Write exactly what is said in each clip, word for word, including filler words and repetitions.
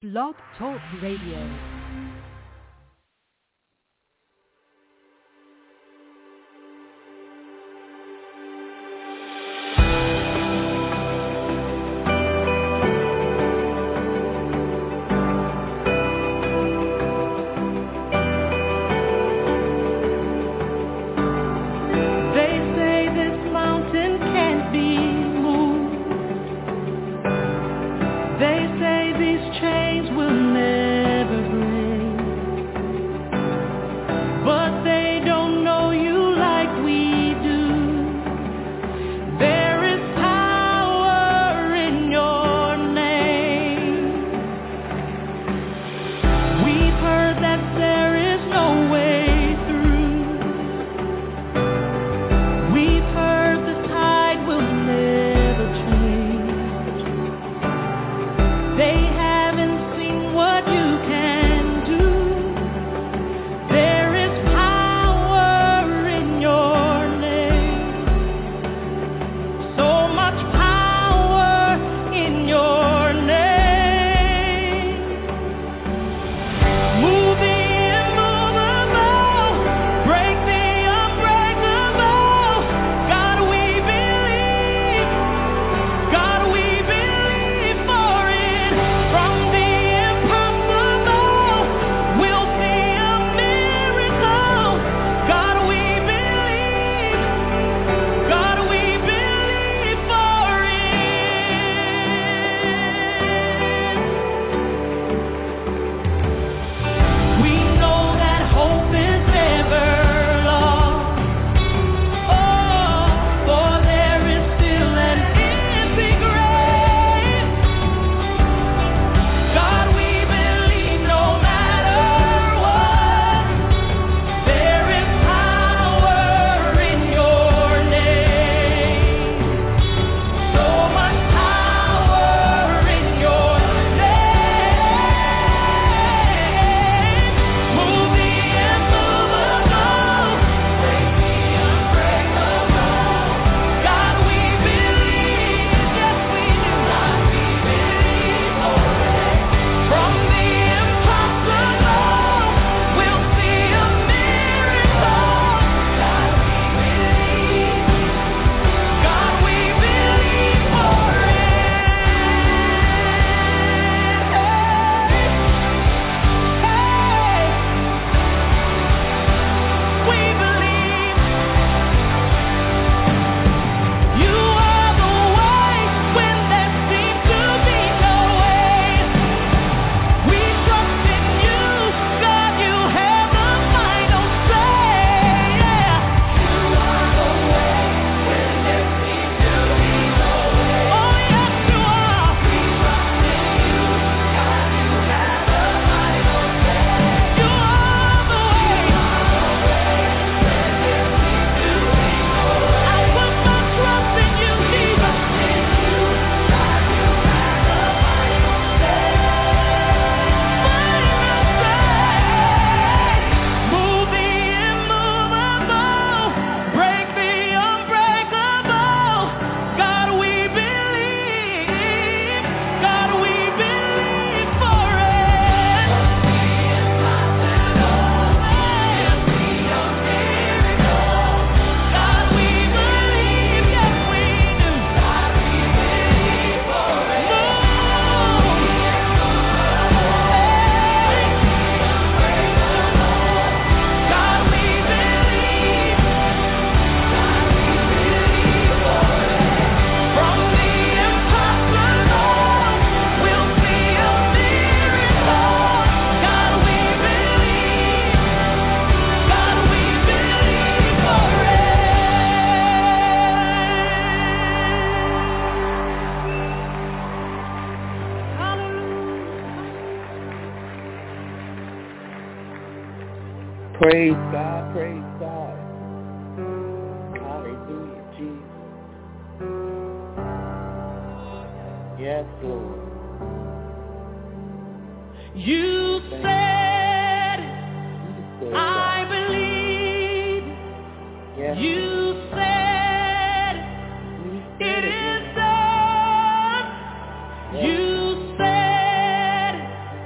Blog Talk Radio. Praise God, praise God. Hallelujah, Jesus. Yes, Lord. You said, I believe. Yes. You said, it is done. You said,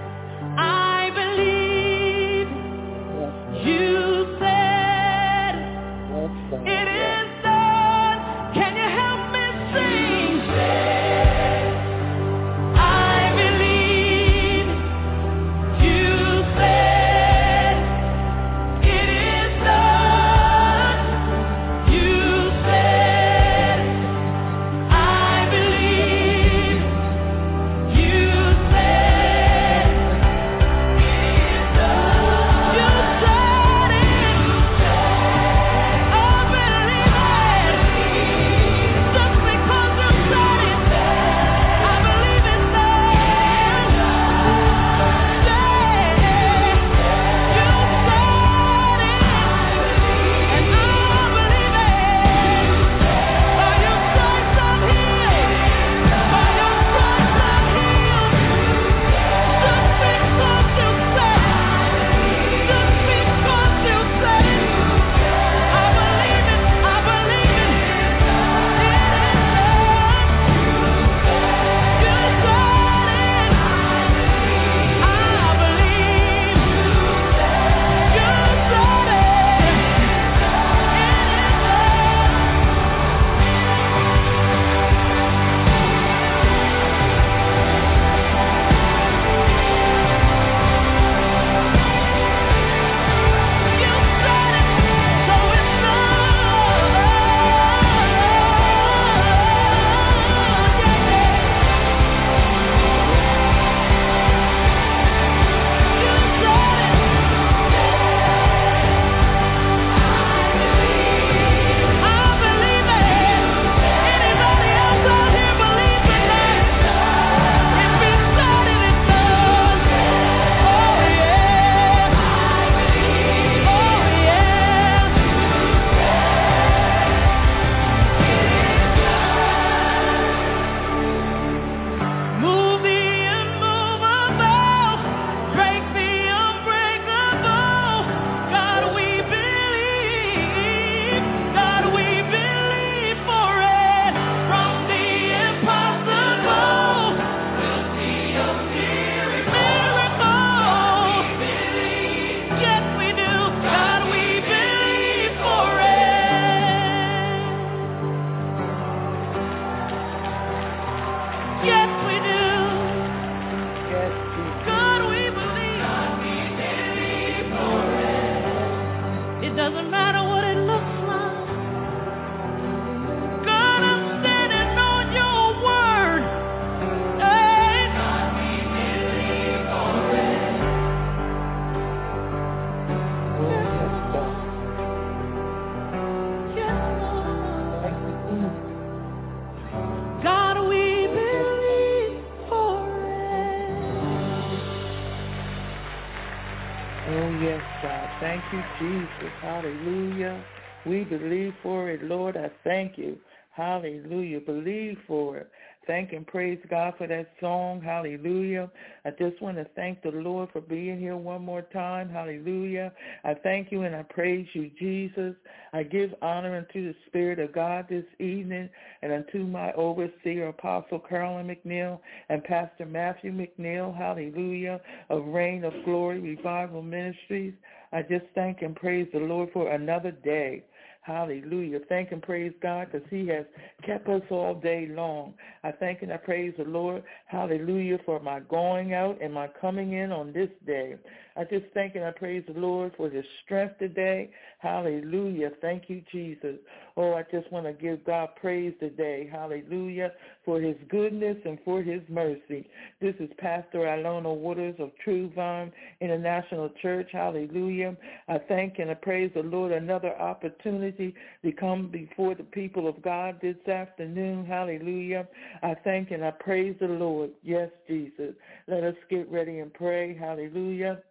Doesn't matter what it looks like. God, I'm standing on your word. Hey. God, we believe for it. Yes, Lord. God, we believe for it. Oh, yes, God. Thank you, Jesus. Hallelujah. We believe for it, Lord. I thank you. Hallelujah. Believe for it. Thank and praise God for that song. Hallelujah. I just want to thank the Lord for being here one more time. Hallelujah. I thank you and I praise you, Jesus. I give honor unto the Spirit of God this evening and unto my overseer, Apostle Carolyn McNeil and Pastor Matthew McNeil. Hallelujah. Of Reign of Glory Revival Ministries. I just thank and praise the Lord for another day. Hallelujah. Thank and praise God because he has kept us all day long. I thank and I praise the Lord, hallelujah, for my going out and my coming in on this day. I just thank and I praise the Lord for his strength today. Hallelujah. Thank you, Jesus. Oh, I just want to give God praise today. Hallelujah. For his goodness and for his mercy. This is Pastor Ilona Waters of True Vine International Church. Hallelujah. I thank and I praise the Lord another opportunity to come before the people of God this afternoon. Hallelujah. I thank and I praise the Lord. Yes, Jesus. Let us get ready and pray. Hallelujah.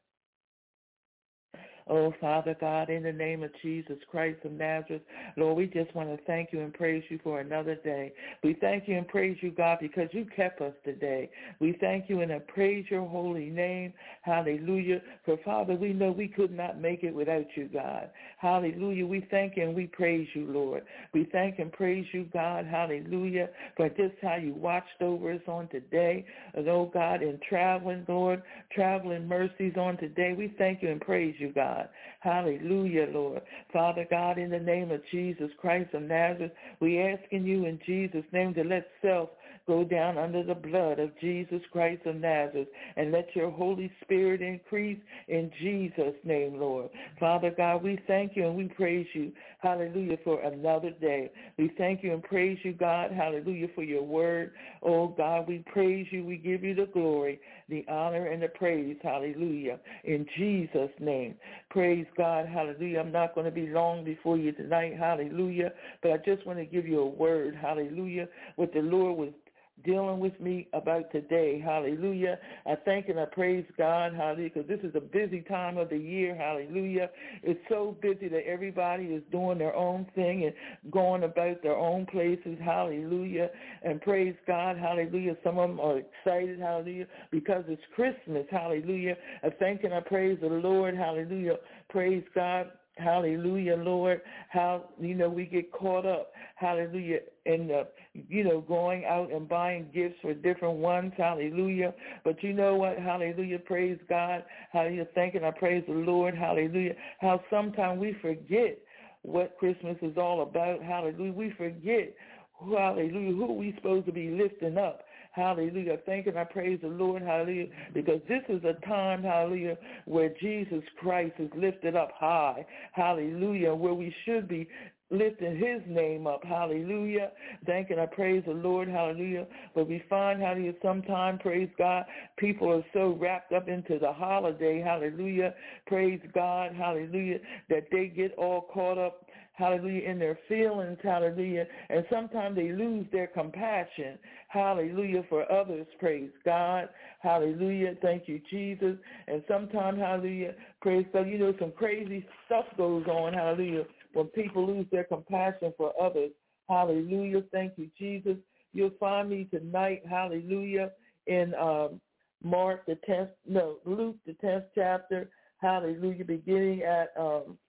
Oh, Father God, in the name of Jesus Christ of Nazareth, Lord, we just want to thank you and praise you for another day. We thank you and praise you, God, because you kept us today. We thank you and I praise your holy name. Hallelujah. For, Father, we know we could not make it without you, God. Hallelujah. We thank you and we praise you, Lord. We thank and praise you, God. Hallelujah. For just how you watched over us on today. And, oh, God, in traveling, Lord, traveling mercies on today, we thank you and praise you, God. Hallelujah, Lord. Father God, in the name of Jesus Christ of Nazareth, we asking you in Jesus' name to let self go down under the blood of Jesus Christ of Nazareth and let your Holy Spirit increase in Jesus' name, Lord. Father God, we thank you and we praise you, hallelujah, for another day. We thank you and praise you, God, hallelujah, for your word. Oh, God, we praise you. We give you the glory, the honor, and the praise, hallelujah, in Jesus' name. Praise God, hallelujah. I'm not going to be long before you tonight, hallelujah, but I just want to give you a word, hallelujah, what the Lord was dealing with me about today. Hallelujah. I thank and I praise God. Hallelujah. Because this is a busy time of the year. Hallelujah. It's so busy that everybody is doing their own thing and going about their own places. Hallelujah. And praise God. Hallelujah. Some of them are excited. Hallelujah. Because it's Christmas. Hallelujah. I thank and I praise the Lord. Hallelujah. Praise God. Hallelujah, Lord, how, you know, we get caught up, hallelujah, in the, you know, going out and buying gifts for different ones, hallelujah. But you know what, hallelujah, praise God, hallelujah, thanking I praise the Lord, hallelujah, how sometimes we forget what Christmas is all about, hallelujah. We forget, hallelujah, who we supposed to be lifting up. Hallelujah. Thank and I praise the Lord. Hallelujah. Because this is a time, hallelujah, where Jesus Christ is lifted up high. Hallelujah. Where we should be lifting his name up. Hallelujah. Thank and I praise the Lord. Hallelujah. But we find, hallelujah, sometimes, praise God, people are so wrapped up into the holiday. Hallelujah. Praise God. Hallelujah. That they get all caught up, hallelujah, in their feelings, hallelujah, and sometimes they lose their compassion, hallelujah, for others, praise God, hallelujah, thank you, Jesus, and sometimes, hallelujah, praise God, you know, some crazy stuff goes on, hallelujah, when people lose their compassion for others, hallelujah, thank you, Jesus. You'll find me tonight, hallelujah, in um, Mark the tenth, no, Luke the tenth chapter, hallelujah, beginning at um,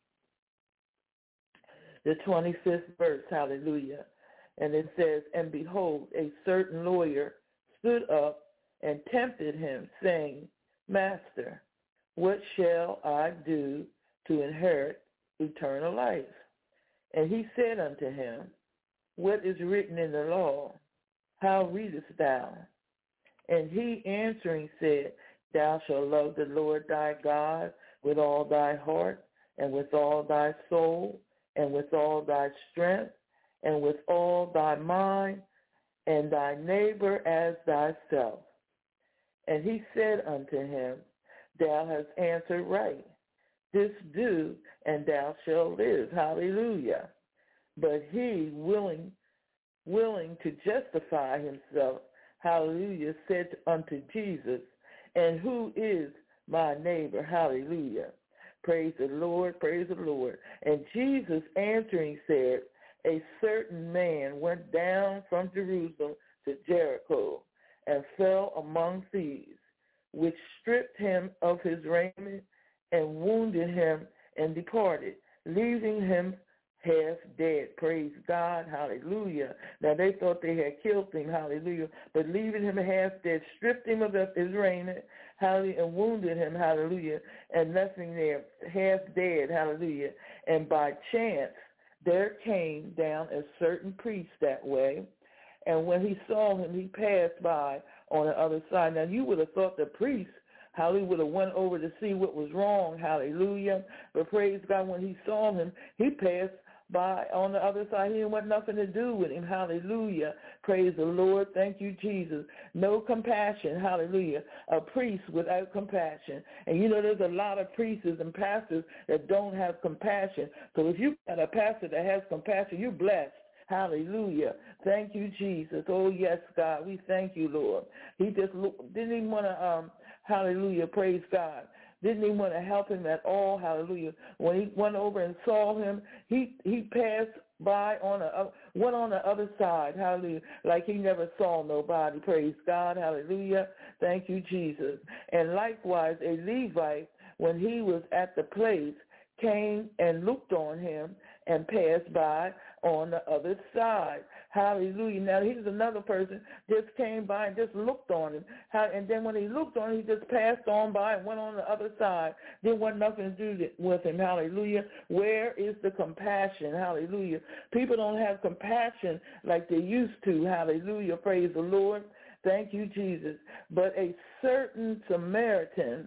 the twenty-fifth verse, hallelujah. And it says, and behold, a certain lawyer stood up and tempted him, saying, Master, what shall I do to inherit eternal life? And he said unto him, what is written in the law? How readest thou? And he answering said, thou shalt love the Lord thy God with all thy heart, and with all thy soul, and with all thy strength, and with all thy mind, and thy neighbor as thyself. And he said unto him, thou hast answered right. This do, and thou shalt live. Hallelujah. But he, willing, willing to justify himself, hallelujah, said unto Jesus, and who is my neighbor? Hallelujah. Praise the Lord, praise the Lord. And Jesus answering said, a certain man went down from Jerusalem to Jericho and fell among thieves, which stripped him of his raiment and wounded him and departed, leaving him half dead. Praise God, hallelujah. Now they thought they had killed him, hallelujah, but leaving him half dead, stripped him of his raiment, hallelujah, and wounded him, hallelujah, and left him there half dead, hallelujah. And by chance there came down a certain priest that way, and when he saw him, he passed by on the other side. Now you would have thought the priest, hallelujah, would have went over to see what was wrong, hallelujah. But praise God, when he saw him, he passed by on the other side. He didn't want nothing to do with him, hallelujah. Praise the Lord, thank you, Jesus. No compassion, hallelujah. A priest without compassion. And you know, there's a lot of priests and pastors that don't have compassion. So if you got a pastor that has compassion, you're blessed. Hallelujah. Thank you, Jesus. Oh, yes, God. We thank you, Lord. He just look, didn't even want to, um, hallelujah, praise God. Didn't even want to help him at all, hallelujah. When he went over and saw him, he he passed by on the, uh, went on the other side, hallelujah, like he never saw nobody. Praise God, hallelujah. Thank you, Jesus. And likewise, a Levite, when he was at the place, came and looked on him and passed by on the other side. Hallelujah. Now, here's another person just came by and just looked on him. And then when he looked on him, he just passed on by and went on the other side. Didn't want nothing to do with him. Hallelujah. Where is the compassion? Hallelujah. People don't have compassion like they used to. Hallelujah. Praise the Lord. Thank you, Jesus. But a certain Samaritan,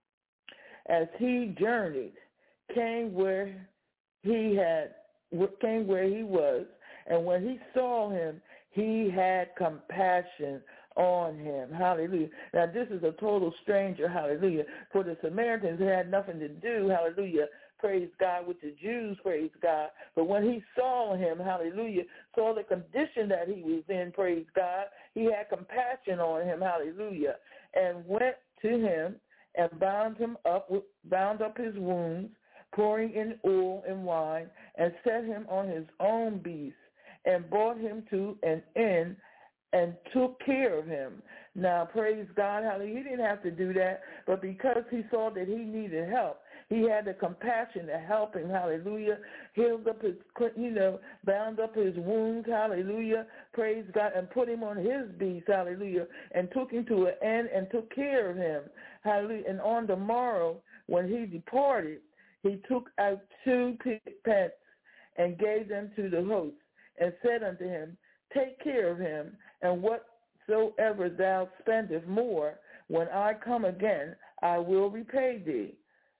as he journeyed, came where he had came where he was, and when he saw him, he had compassion on him. Hallelujah. Now, this is a total stranger. Hallelujah. For the Samaritans, it had nothing to do, hallelujah, praise God, with the Jews, praise God. But when he saw him, hallelujah, saw the condition that he was in, praise God, he had compassion on him, hallelujah, and went to him and bound him up, with, bound up his wounds, pouring in oil and wine, and set him on his own beast, and brought him to an inn and took care of him. Now, praise God, hallelujah. He didn't have to do that, but because he saw that he needed help, he had the compassion to help him, hallelujah, healed up his, you know, bound up his wounds, hallelujah, praise God, and put him on his beast, hallelujah, and took him to an inn and took care of him, hallelujah. And on the morrow, when he departed, he took out two pence and gave them to the host, and said unto him, take care of him, and whatsoever thou spendest more, when I come again, I will repay thee.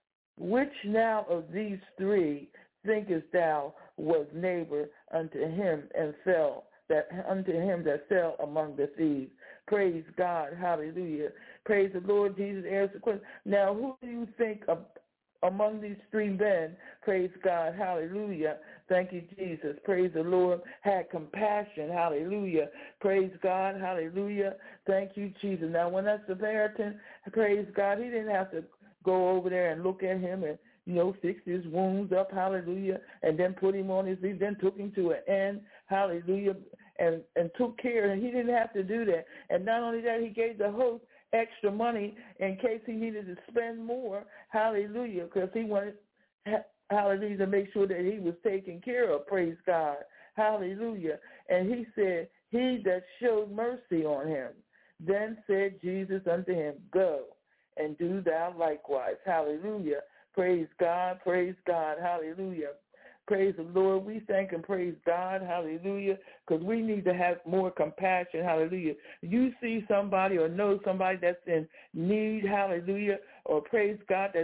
Which now of these three thinkest thou was neighbor unto him and fell that unto him that fell among the thieves? Praise God, hallelujah. Praise the Lord. Jesus answered the question. Now, who do you think of among these three men, praise God, hallelujah, thank you, Jesus, praise the Lord, had compassion, hallelujah, praise God, hallelujah, thank you, Jesus. Now, when that Samaritan, praise God, he didn't have to go over there and look at him and, you know, fix his wounds up, hallelujah, and then put him on his feet, then took him to an end, hallelujah, and, and took care, and he didn't have to do that. And not only that, he gave the host extra money in case he needed to spend more, hallelujah, because he wanted, hallelujah, to make sure that he was taken care of, praise God, hallelujah. And he said, he that showed mercy on him. Then said Jesus unto him, go and do thou likewise, hallelujah, praise God, praise God, hallelujah. Praise the Lord. We thank and praise God, hallelujah, because we need to have more compassion, hallelujah. You see somebody or know somebody that's in need, hallelujah, or praise God, that's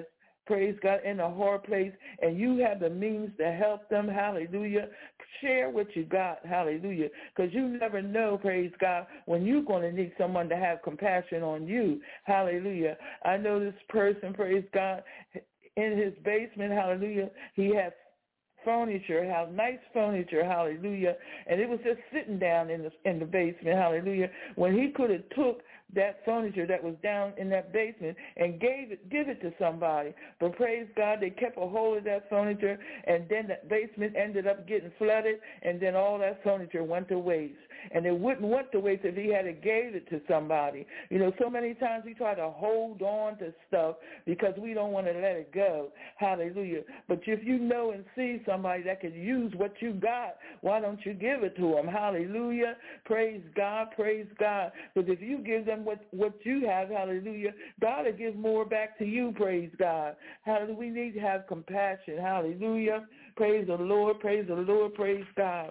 praise God, in a hard place, and you have the means to help them, hallelujah, share what you got, hallelujah, because you never know, praise God, when you're going to need someone to have compassion on you, hallelujah. I know this person, praise God, in his basement, hallelujah, he has furniture, how nice furniture, hallelujah, and it was just sitting down in the in the basement, hallelujah, when he could have took that furniture that was down in that basement and gave it, give it to somebody. But praise God, they kept a hold of that furniture, and then the basement ended up getting flooded, and then all that furniture went to waste. And it wouldn't went to waste if he had gave it to somebody. You know, so many times we try to hold on to stuff because we don't want to let it go. Hallelujah. But if you know and see somebody that could use what you got, why don't you give it to them? Hallelujah. Praise God. Praise God. Because if you give them what, what you have, hallelujah, God will give more back to you, praise God. Hallelujah. We need to have compassion. Hallelujah. Praise the Lord. Praise the Lord. Praise God.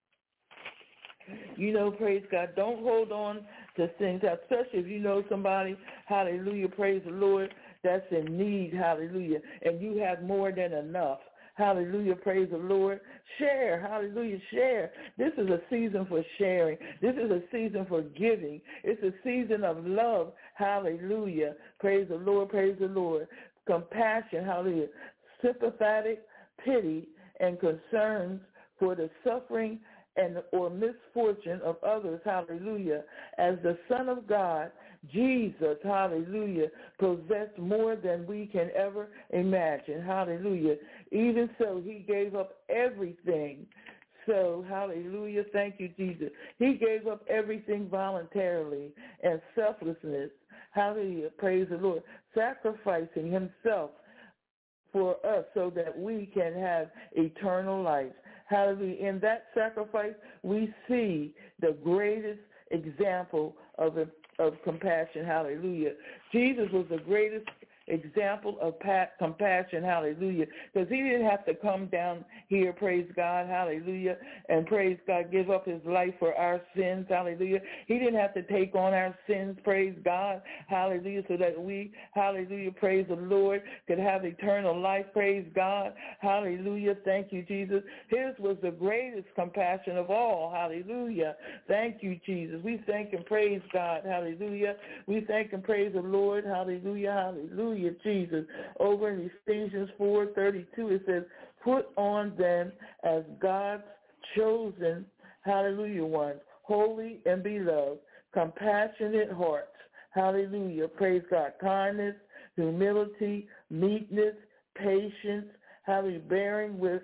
You know, praise God, don't hold on to things, especially if you know somebody, hallelujah, praise the Lord, that's in need, hallelujah, and you have more than enough. Hallelujah, praise the Lord. Share, hallelujah, share. This is a season for sharing. This is a season for giving. It's a season of love, hallelujah. Praise the Lord, praise the Lord. Compassion, hallelujah. Sympathetic pity and concerns for the suffering and or misfortune of others, hallelujah. As the Son of God, Jesus, hallelujah, possessed more than we can ever imagine, hallelujah. Even so, he gave up everything. So, hallelujah, thank you, Jesus. He gave up everything voluntarily and selflessness, hallelujah, praise the Lord, sacrificing himself for us so that we can have eternal life. Hallelujah. In that sacrifice, we see the greatest example of, of compassion. Hallelujah. Jesus was the greatest example of pat, compassion, hallelujah, because he didn't have to come down here, praise God, hallelujah, and praise God, give up his life for our sins, hallelujah. He didn't have to take on our sins, praise God, hallelujah, so that we, hallelujah, praise the Lord, could have eternal life, praise God, hallelujah, thank you, Jesus. His was the greatest compassion of all, hallelujah, thank you, Jesus. We thank and praise God, hallelujah. We thank and praise the Lord, hallelujah, hallelujah. Jesus. Over in Ephesians four thirty-two, it says, put on them as God's chosen, hallelujah, ones, holy and beloved, compassionate hearts, hallelujah, praise God, kindness, humility, meekness, patience, hallelujah, bearing with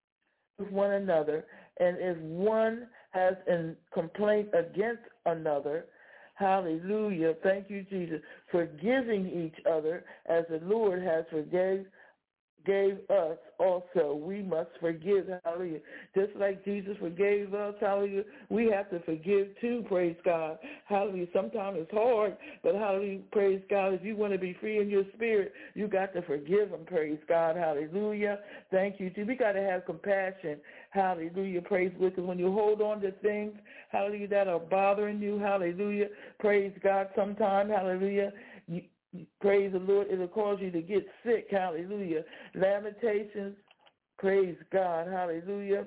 one another, and if one has a complaint against another, hallelujah. Thank you, Jesus. Forgiving each other as the Lord has forgave gave us also. We must forgive, hallelujah. Just like Jesus forgave us, hallelujah, we have to forgive too, praise God. Hallelujah. Sometimes it's hard, but hallelujah, praise God. If you want to be free in your spirit, you got to forgive them, praise God. Hallelujah. Thank you, Jesus. We got to have compassion. Hallelujah. Praise God. Because when you hold on to things, hallelujah, that are bothering you, hallelujah, praise God, sometime, hallelujah, you, praise the Lord, it'll cause you to get sick, hallelujah. Lamentations, praise God, hallelujah.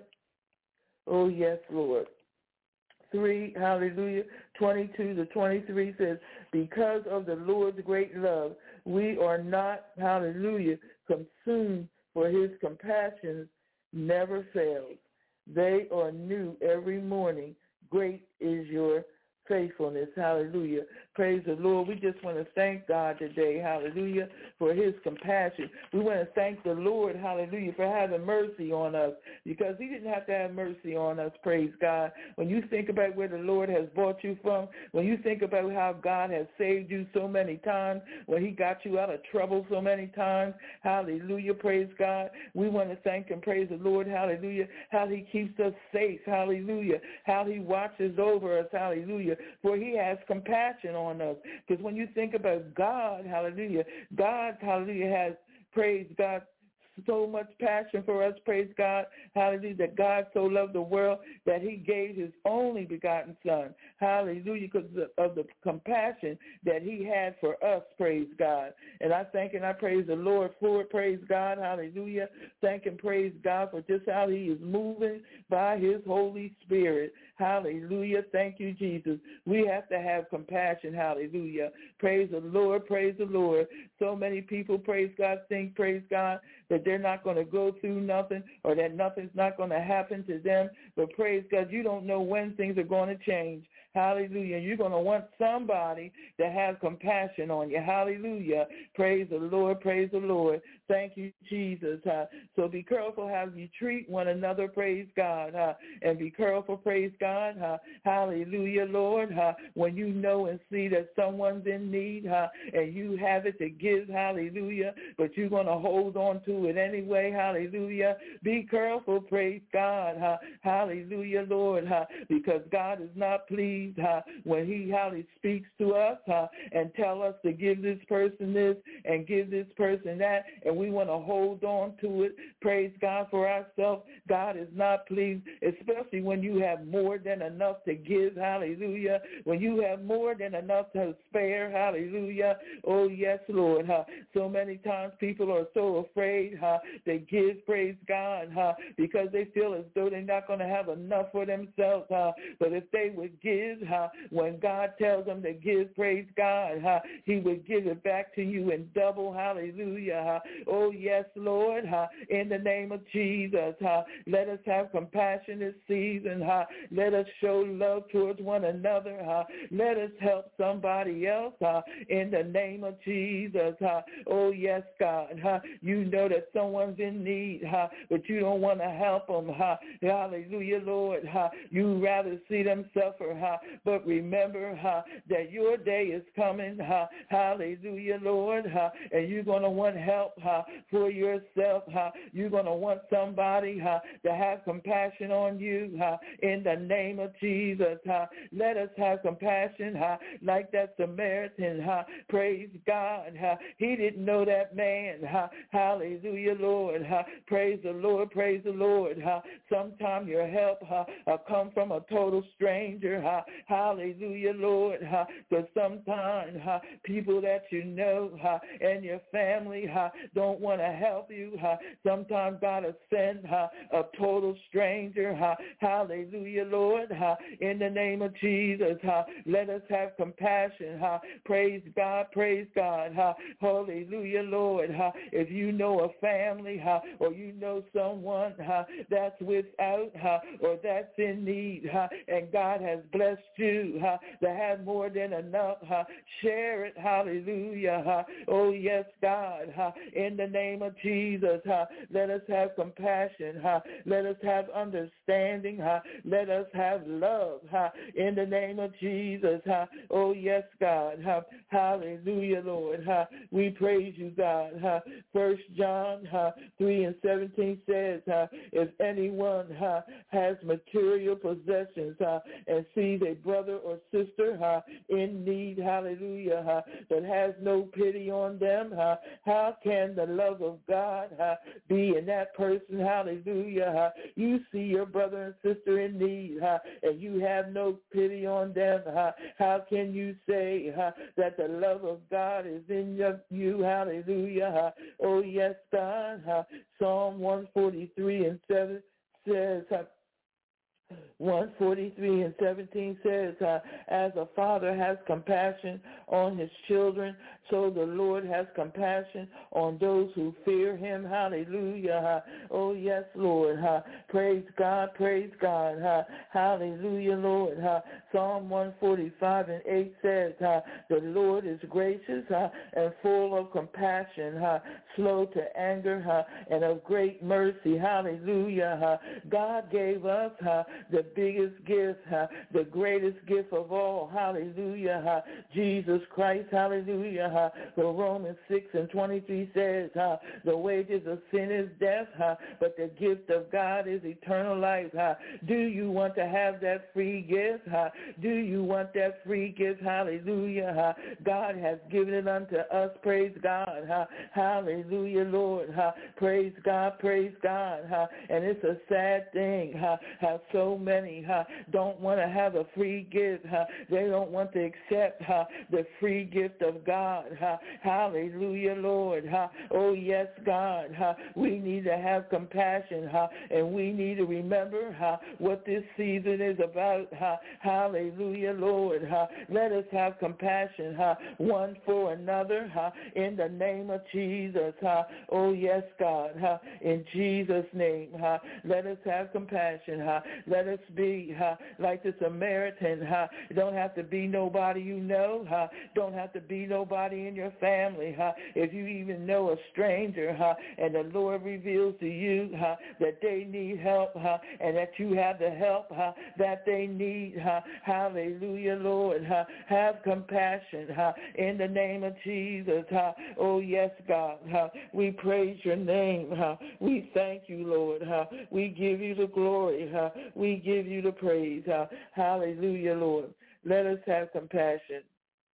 Oh, yes, Lord. three, hallelujah, twenty-two to twenty-three says, because of the Lord's great love, we are not, hallelujah, consumed, for his compassions never fails. They are new every morning. Great is your faithfulness, hallelujah. Praise the Lord. We just want to thank God today, hallelujah, for his compassion. We want to thank the Lord, hallelujah, for having mercy on us, because he didn't have to have mercy on us, praise God. When you think about where the Lord has brought you from, when you think about how God has saved you so many times, when he got you out of trouble so many times, hallelujah, praise God. We want to thank and praise the Lord, hallelujah, how he keeps us safe, hallelujah, how he watches over us, hallelujah, for he has compassion on us. Because when you think about God, hallelujah, God, hallelujah, has, praise God, so much passion for us, praise God, hallelujah, that God so loved the world that he gave his only begotten son, hallelujah, because of the compassion that he had for us, praise God. And I thank and I praise the Lord for it, praise God, hallelujah. Thank and praise God for just how he is moving by his Holy Spirit, hallelujah. Thank you, Jesus. We have to have compassion, hallelujah. Praise the Lord, praise the Lord. So many people, praise God, think, praise God, that they're not going to go through nothing or that nothing's not going to happen to them. But praise God, you don't know when things are going to change. Hallelujah. You're going to want somebody to have compassion on you. Hallelujah. Praise the Lord. Praise the Lord. Thank you, Jesus. Uh, so be careful how you treat one another. Praise God. Uh, and be careful. Praise God. Uh, hallelujah, Lord. Uh, when you know and see that someone's in need uh, and you have it to give. Hallelujah. But you're going to hold on to it anyway. Hallelujah. Be careful. Praise God. Uh, hallelujah, Lord. Uh, because God is not pleased Uh, when he how he speaks to us uh, and tell us to give this person this and give this person that, and we want to hold on to it, praise God, for ourselves. God is not pleased, especially when you have more than enough to give, hallelujah, when you have more than enough to spare, hallelujah. Oh, yes, Lord. Uh, so many times people are so afraid uh, to give, praise God, uh, because they feel as though they're not going to have enough for themselves. Uh, but if they would give, Uh, when God tells them to give, praise God, uh, he would give it back to you in double, hallelujah. Uh, oh, yes, Lord, uh, in the name of Jesus, uh, let us have compassion this season. Uh, let us show love towards one another. Uh, let us help somebody else uh, in the name of Jesus. Uh, oh, yes, God, uh, you know that someone's in need, uh, but you don't want to help them. Uh, hallelujah, Lord. Uh, you rather see them suffer. Uh, But remember uh, that your day is coming, uh, hallelujah, Lord, uh, and you're going to want help uh, for yourself. Uh, you're going to want somebody uh, to have compassion on you uh, in the name of Jesus. Uh, let us have compassion uh, like that Samaritan. Uh, praise God. Uh, he didn't know that man. Uh, hallelujah, Lord. Uh, praise the Lord. Praise the Lord. Uh, sometime your help uh, uh, come from a total stranger. Uh, Hallelujah, Lord, because uh, sometimes uh, people that you know uh, and your family uh, don't want to help you. Uh, sometimes God will send uh, a total stranger. Uh, hallelujah, Lord, uh, in the name of Jesus. Uh, let us have compassion. Uh, praise God, praise God. Uh, hallelujah, Lord. Uh, if you know a family uh, or you know someone uh, that's without uh, or that's in need uh, and God has blessed you uh, to have more than enough. Uh, share it. Hallelujah. Uh, oh, yes, God. Uh, in the name of Jesus, uh, let us have compassion. Uh, let us have understanding. Uh, let us have love. Uh, in the name of Jesus. Uh, oh, yes, God. Uh, hallelujah, Lord. Uh, we praise you, God. Uh, First John uh, three and seventeen says, uh, if anyone uh, has material possessions uh, and sees a brother or sister uh, in need, hallelujah, uh, that has no pity on them, uh, how can the love of God uh, be in that person, hallelujah? Uh, you see your brother and sister in need uh, and you have no pity on them, uh, how can you say uh, that the love of God is in your, you, hallelujah? Uh, oh, yes, God. Uh, Psalm one forty-three and seven says, uh, one forty-three and seventeen says, uh, as a father has compassion on his children, so the Lord has compassion on those who fear him. Hallelujah. Uh, oh, yes, Lord. Uh, praise God. Praise God. Uh, hallelujah, Lord. Uh, Psalm one forty-five and eight says, uh, the Lord is gracious uh, and full of compassion, uh, slow to anger, uh, and of great mercy. Hallelujah. Uh, God gave us uh, the biggest gift, uh, the greatest gift of all, hallelujah, uh, Jesus Christ, hallelujah. Uh, the Romans six and twenty-three says, uh, the wages of sin is death, uh, but the gift of God is eternal life. Uh, do you want to have that free gift? Uh, do you want that free gift? Hallelujah. Uh, God has given it unto us. Praise God. Uh, hallelujah, Lord. Uh, praise God. Praise God. Uh, and it's a sad thing uh, how so many uh, don't want to have a free gift. Uh, they don't want to accept uh, the free gift of God. Uh, hallelujah, Lord. Uh, oh, yes, God. Uh, we need to have compassion, uh, and we need to remember uh, what this season is about. Uh, hallelujah, Lord. Uh, let us have compassion uh, one for another uh, in the name of Jesus. Uh, oh, yes, God. Uh, in Jesus' name, uh, let us have compassion. Uh, let us be uh, like the Samaritan. Uh, don't have to be nobody you know. Uh, don't have to be nobody in your family. Uh, if you even know a stranger uh, and the Lord reveals to you uh, that they need help uh, and that you have the help uh, that they need. Uh, hallelujah, Lord. Uh, have compassion uh, in the name of Jesus. Uh, oh, yes, God. Uh, we praise your name. Uh, we thank you, Lord. Uh, we give you the glory. Uh, we give you the praise. Uh, hallelujah, Lord. Let us have compassion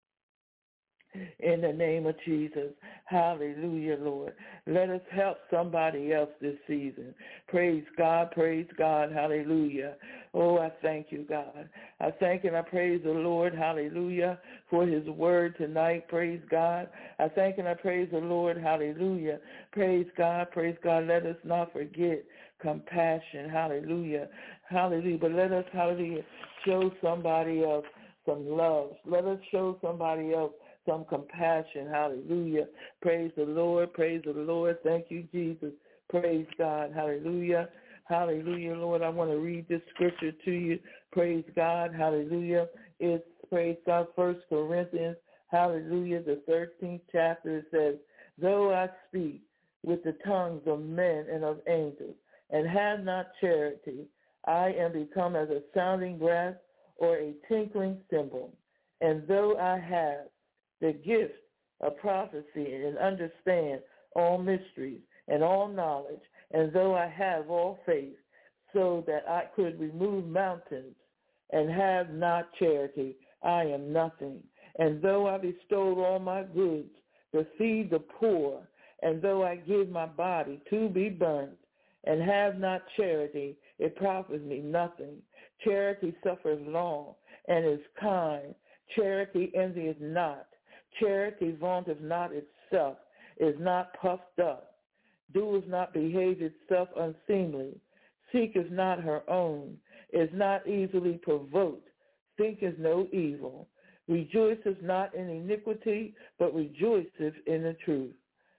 in the name of Jesus. Hallelujah, Lord. Let us help somebody else this season. Praise God, praise God, hallelujah. Oh, I thank you, God. I thank and I praise the Lord, hallelujah, for his word tonight. Praise God. I thank and I praise the Lord, hallelujah. Praise God, praise God. Let us not forget compassion, hallelujah, hallelujah. But let us, hallelujah, show somebody else some love. Let us show somebody else some compassion. Hallelujah. Praise the Lord. Praise the Lord. Thank you, Jesus. Praise God. Hallelujah. Hallelujah, Lord. I want to read this scripture to you. Praise God. Hallelujah. It's, praise God, First Corinthians. Hallelujah. The thirteenth chapter, it says, though I speak with the tongues of men and of angels and have not charity, I am become as a sounding brass or a tinkling cymbal. And though I have the gift of prophecy and understand all mysteries and all knowledge, and though I have all faith so that I could remove mountains and have not charity, I am nothing. And though I bestowed all my goods to feed the poor, and though I give my body to be burnt and have not charity, it profits me nothing. Charity suffers long and is kind. Charity envieth not. Charity vaunteth not itself, is not puffed up, doeth not behave itself unseemly, seeketh not her own, is not easily provoked, thinketh no evil, rejoiceth not in iniquity, but rejoiceth in the truth,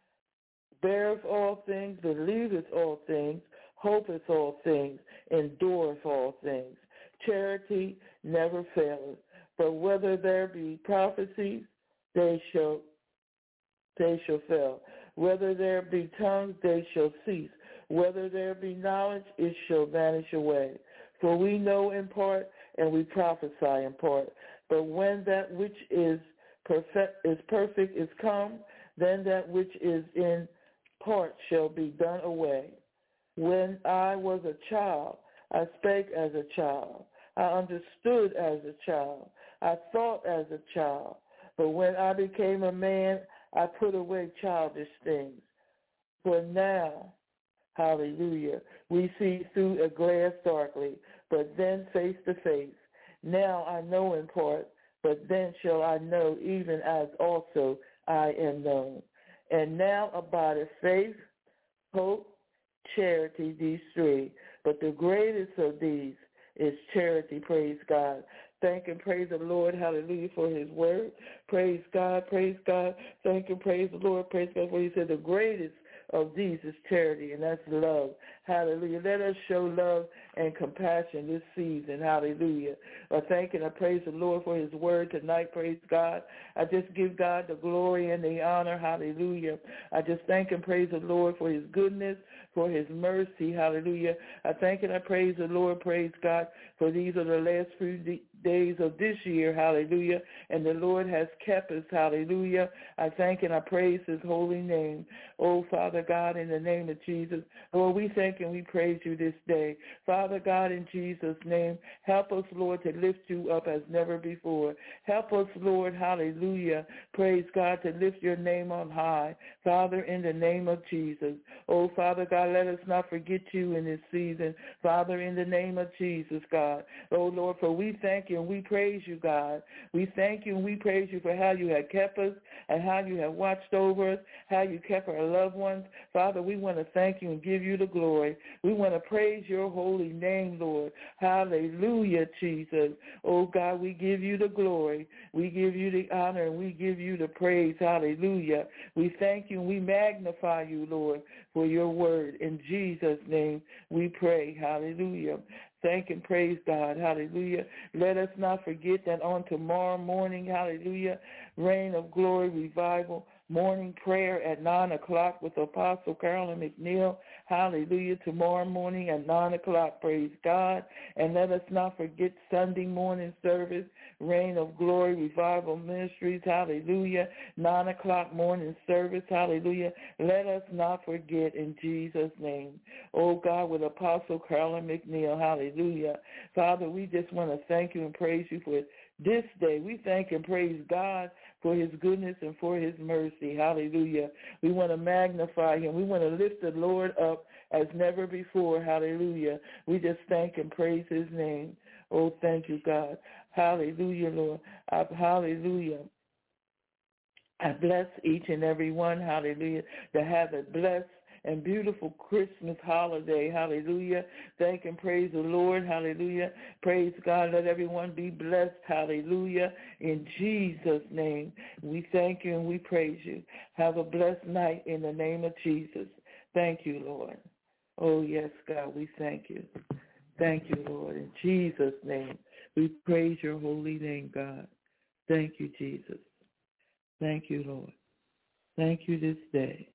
beareth all things, believeth all things, hopeth all things, endureth all things. Charity never faileth, but whether there be prophecies, they shall they shall fail. Whether there be tongues, they shall cease. Whether there be knowledge, it shall vanish away. For we know in part, and we prophesy in part. But when that which is perfect is perfect is come, then that which is in part shall be done away. When I was a child, I spake as a child. I understood as a child. I thought as a child. But when I became a man, I put away childish things. For now, hallelujah, we see through a glass darkly, but then face to face. Now I know in part, but then shall I know even as also I am known. And now abideth faith, hope, charity, these three. But the greatest of these is charity, praise God. Thank and praise the Lord, hallelujah, for his word. Praise God, praise God. Thank you, praise the Lord, praise God. For he said the greatest of these is charity, and that's love. Hallelujah. Let us show love and compassion this season. Hallelujah. I thank and I praise the Lord for his word tonight. Praise God. I just give God the glory and the honor. Hallelujah. I just thank and praise the Lord for his goodness, for his mercy. Hallelujah. I thank and I praise the Lord. Praise God. For these are the last few de- days of this year. Hallelujah. And the Lord has kept us. Hallelujah. I thank and I praise his holy name. Oh, Father God, in the name of Jesus. Lord, we thank and we praise you this day. Father God, in Jesus' name, help us, Lord, to lift you up as never before. Help us, Lord, hallelujah. Praise God, to lift your name on high. Father, in the name of Jesus. Oh, Father God, let us not forget you in this season. Father, in the name of Jesus, God. Oh, Lord, for we thank you and we praise you, God. We thank you and we praise you for how you have kept us and how you have watched over us, how you kept our loved ones. Father, we want to thank you and give you the glory. We want to praise your holy name, Lord. Hallelujah, Jesus. Oh, God, we give you the glory. We give you the honor and we give you the praise. Hallelujah. We thank you and we magnify you, Lord, for your word. In Jesus' name we pray. Hallelujah. Thank and praise God. Hallelujah. Let us not forget that on tomorrow morning, hallelujah, Reign of Glory Revival, morning prayer at nine o'clock with Apostle Carolyn McNeil. Hallelujah. Tomorrow morning at nine o'clock. Praise God. And let us not forget Sunday morning service, Reign of Glory Revival Ministries. Hallelujah. nine o'clock morning service. Hallelujah. Let us not forget in Jesus' name. Oh, God, with Apostle Carolyn McNeil. Hallelujah. Father, we just want to thank you and praise you for this day. We thank and praise God for his goodness and for his mercy. Hallelujah. We want to magnify him. We want to lift the Lord up as never before. Hallelujah. We just thank and praise his name. Oh, thank you, God. Hallelujah, Lord. I, hallelujah. I bless each and every one, hallelujah, to have a blessed and beautiful Christmas holiday. Hallelujah. Thank and praise the Lord. Hallelujah. Praise God. Let everyone be blessed. Hallelujah. In Jesus' name, we thank you and we praise you. Have a blessed night in the name of Jesus. Thank you, Lord. Oh, yes, God, we thank you. Thank you, Lord. In Jesus' name, we praise your holy name, God. Thank you, Jesus. Thank you, Lord. Thank you this day.